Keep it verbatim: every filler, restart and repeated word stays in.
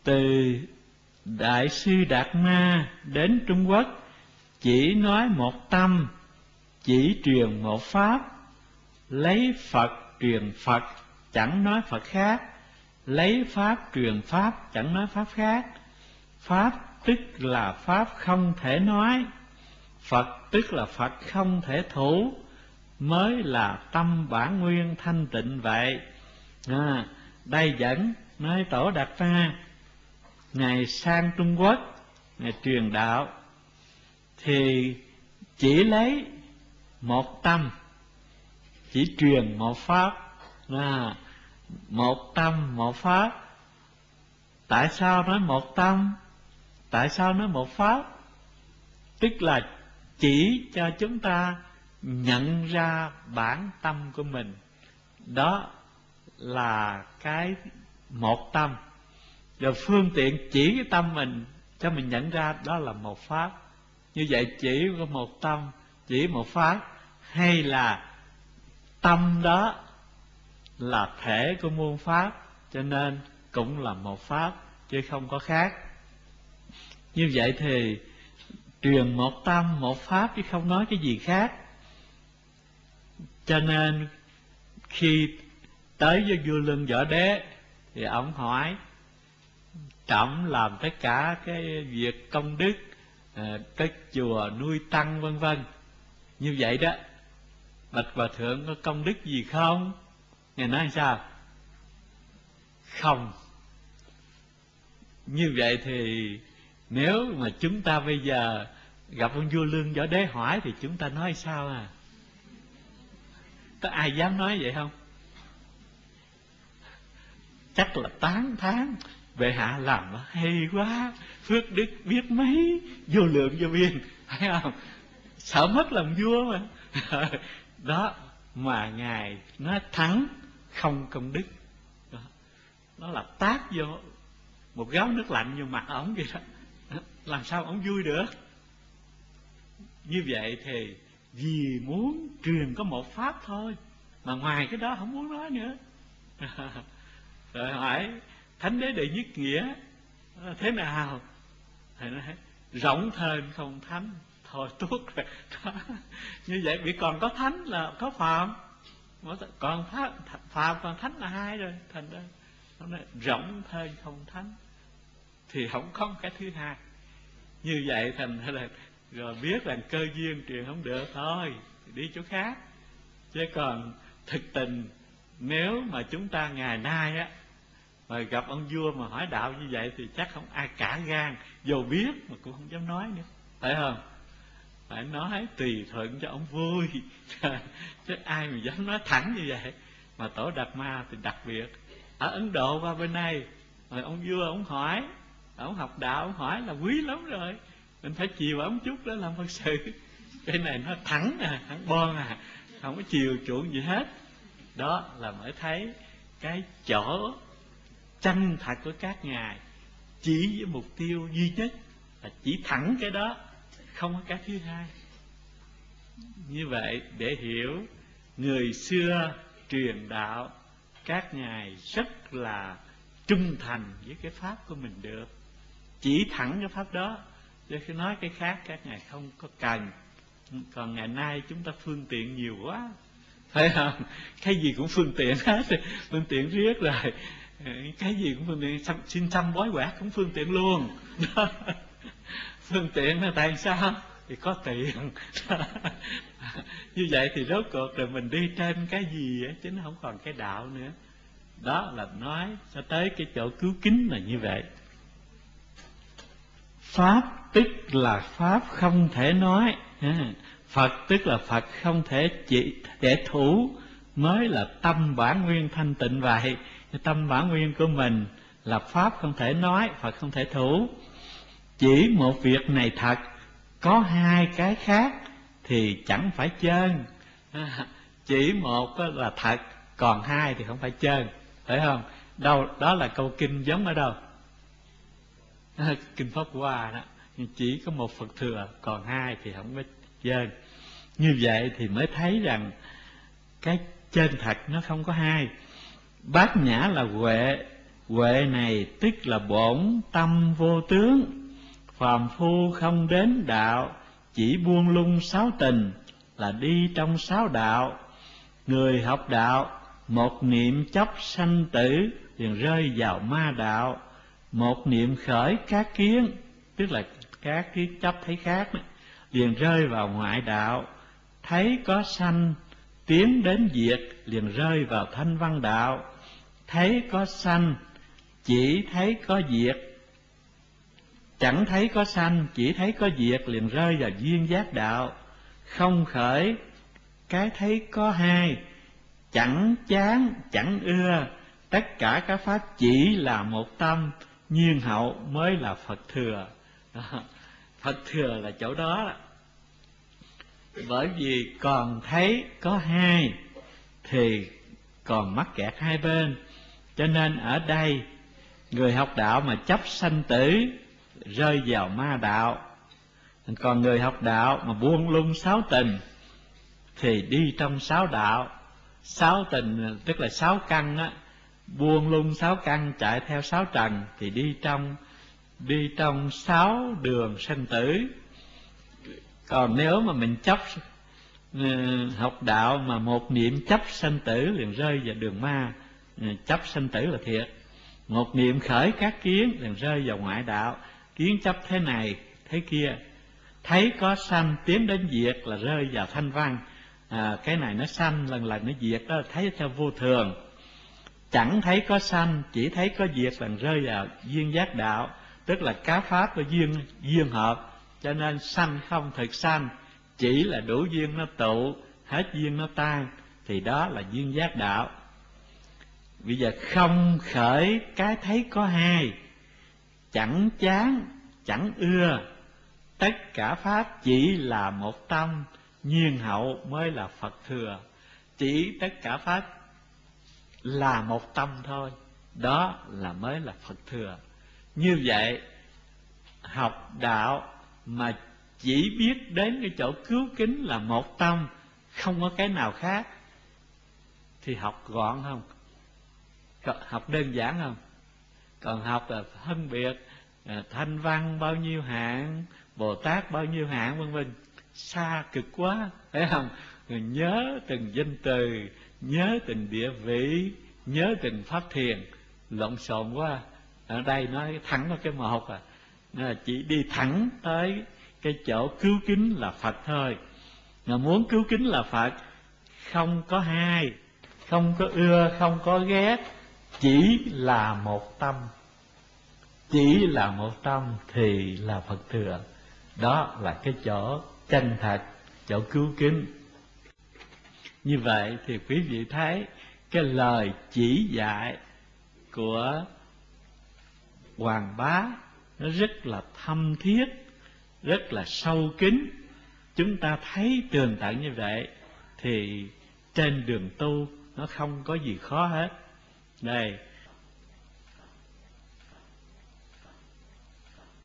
Từ Đại sư Đạt Ma đến Trung Quốc, chỉ nói một tâm, chỉ truyền một pháp. Lấy Phật truyền Phật, chẳng nói Phật khác. Lấy Pháp truyền Pháp, chẳng nói Pháp khác. Pháp tức là Pháp không thể nói, Phật tức là Phật không thể thủ, mới là tâm bản nguyên thanh tịnh vậy. À, đây dẫn nói Tổ Đạt Ma Ngài sang Trung Quốc, Ngài truyền đạo, thì chỉ lấy một tâm, chỉ truyền một pháp. À, một tâm một pháp. Tại sao nói một tâm? Tại sao nói một pháp? Tức là chỉ cho chúng ta nhận ra bản tâm của mình. Đó là cái một tâm. Rồi phương tiện chỉ cái tâm mình cho mình nhận ra, đó là một pháp. Như vậy chỉ có một tâm, chỉ một pháp, hay là tâm đó là thể của muôn pháp, cho nên cũng là một pháp, chứ không có khác. Như vậy thì truyền một tâm, một pháp, chứ không nói cái gì khác. Cho nên khi tới với vua Lương Võ Đế thì ông hỏi: trẫm làm tất cả cái việc công đức, cái chùa nuôi tăng vân vân, như vậy đó, bạch hòa thượng có công đức gì không? Ngài nói sao? Không. Như vậy thì nếu mà chúng ta bây giờ gặp ông vua Lương Võ Đế hỏi thì chúng ta nói sao à? Có ai dám nói vậy không? Chắc là tán thán: bệ hạ làm nó hay quá, phước đức biết mấy, vô lượng vô biên, phải không? Sợ mất làm vua mà. Đó, mà Ngài nói thẳng không công đức. Đó, nó là tát vô một gáo nước lạnh vô mặt ổng vậy đó. Làm sao ổng vui được? Như vậy thì vì muốn truyền có một pháp thôi, mà ngoài cái đó không muốn nói nữa. Rồi hỏi Thánh Đế Đệ Nhất Nghĩa thế nào? Thầy nói rộng thênh không thánh, thôi tuốt rồi. Như vậy bị còn có thánh là có phạm, còn pháp, phạm còn thánh là hai rồi. Thành ra nó nói rộng thênh không thánh, thì không có cái thứ hai. Như vậy thành ra là rồi biết rằng cơ duyên truyền không được thôi, đi chỗ khác. Chứ còn thực tình nếu mà chúng ta ngày nay á mà gặp ông vua mà hỏi đạo như vậy thì chắc không ai cả gan, dù biết mà cũng không dám nói nữa, phải không? Phải nói tùy thuận cho ông vui. Chứ ai mà dám nói thẳng như vậy. Mà Tổ Đạt Ma thì đặc biệt. Ở Ấn Độ qua bên này, rồi ông vua ông hỏi, ông học đạo ông hỏi là quý lắm rồi, mình phải chiều ông chút đó làm Phật sự. Cái này nó thẳng à, thẳng bon à, không có chiều chuộng gì hết. Đó là mới thấy cái chỗ chân thật của các ngài, chỉ với mục tiêu duy nhất là chỉ thẳng cái đó, không có cái thứ hai. Như vậy để hiểu, người xưa truyền đạo các ngài rất là trung thành với cái pháp của mình được, chỉ thẳng cái pháp đó, chứ khi nói cái khác các ngài không có cần. Còn ngày nay chúng ta phương tiện nhiều quá, phải không? Cái gì cũng phương tiện hết, phương tiện riết rồi, cái gì cũng phương tiện, xin xăm bói quạt cũng phương tiện luôn. Phương tiện là tại sao? Thì có tiền. Như vậy thì rốt cuộc rồi mình đi trên cái gì á, chứ nó không còn cái đạo nữa. Đó là nói cho tới cái chỗ cứu kính là như vậy. Pháp tức là Pháp không thể nói, Phật tức là Phật không thể chỉ để thủ, mới là tâm bản nguyên thanh tịnh vậy. Cái tâm bản nguyên của mình là Pháp không thể nói, Phật không thể thủ. Chỉ một việc này thật, có hai cái khác thì chẳng phải chơn. Chỉ một là thật, còn hai thì không phải chơn, phải không? Đâu đó là câu kinh giống ở đâu? Kinh Pháp Hoa đó, chỉ có một Phật thừa, còn hai thì không có chơn. Như vậy thì mới thấy rằng cái chân thật nó không có hai. Bát nhã là huệ, Huệ này tức là bổn tâm vô tướng. Phàm phu không đến đạo, chỉ buông lung sáu tình, là đi trong sáu đạo. Người học đạo, một niệm chấp sanh tử, liền rơi vào ma đạo. Một niệm khởi các kiến, tức là các kiến chấp thấy khác đó, liền rơi vào ngoại đạo. Thấy có sanh, tiến đến diệt, liền rơi vào thanh văn đạo. Thấy có sanh, chỉ thấy có diệt, chẳng thấy có sanh, chỉ thấy có diệt, liền rơi vào duyên giác đạo. Không khởi cái thấy có hai, chẳng chán chẳng ưa, tất cả các pháp chỉ là một tâm, nhiên hậu mới là Phật thừa. Đó. Phật thừa là chỗ đó, đó. Bởi vì còn thấy có hai thì còn mắc kẹt hai bên, cho nên ở đây người học đạo mà chấp sanh tử rơi vào ma đạo. Còn người học đạo mà buông lung sáu tình thì đi trong sáu đạo. Sáu tình tức là sáu căn á, buông lung sáu căn chạy theo sáu trần thì đi trong đi trong sáu đường sanh tử. Còn nếu mà mình chấp uh, học đạo mà một niệm chấp sanh tử liền rơi vào đường ma. uh, Chấp sanh tử là thiệt. Một niệm khởi các kiến liền rơi vào ngoại đạo. Kiến chấp thế này thế kia, thấy có sanh tiến đến diệt là rơi vào thanh văn. à, Cái này nó sanh lần lần nó diệt, đó là thấy theo vô thường. Chẳng thấy có sanh, chỉ thấy có diệt là rơi vào duyên giác đạo, tức là các pháp có duyên duyên hợp, cho nên sanh không thực sanh, chỉ là đủ duyên nó tụ, hết duyên nó tan, thì đó là duyên giác đạo. Bây giờ không khởi cái thấy có hai, chẳng chán chẳng ưa, tất cả pháp chỉ là một tâm, nhiên hậu mới là Phật thừa. Chỉ tất cả pháp là một tâm thôi, đó là mới là Phật thừa. Như vậy học đạo mà chỉ biết đến cái chỗ cứu kính là một tâm, không có cái nào khác, thì học gọn không? Học đơn giản không? Còn học là phân biệt thanh văn bao nhiêu hạng, Bồ Tát bao nhiêu hạng, vân vân, xa cực quá, phải không? Rồi nhớ từng danh từ, nhớ từng địa vị, nhớ từng pháp thiền, lộn xộn quá. Ở đây nói thẳng vào cái một à, là chỉ đi thẳng tới cái chỗ cứu kính là Phật thôi. Mà muốn cứu kính là Phật, không có hai, không có ưa, không có ghét, chỉ là một tâm. Chỉ là một tâm thì là Phật thừa. Đó là cái chỗ chân thật, chỗ cứu kính. Như vậy thì quý vị thấy cái lời chỉ dạy của Hoàng Bá nó rất là thâm thiết, rất là sâu kín. Chúng ta thấy tường tận như vậy thì trên đường tu nó không có gì khó hết. Đây,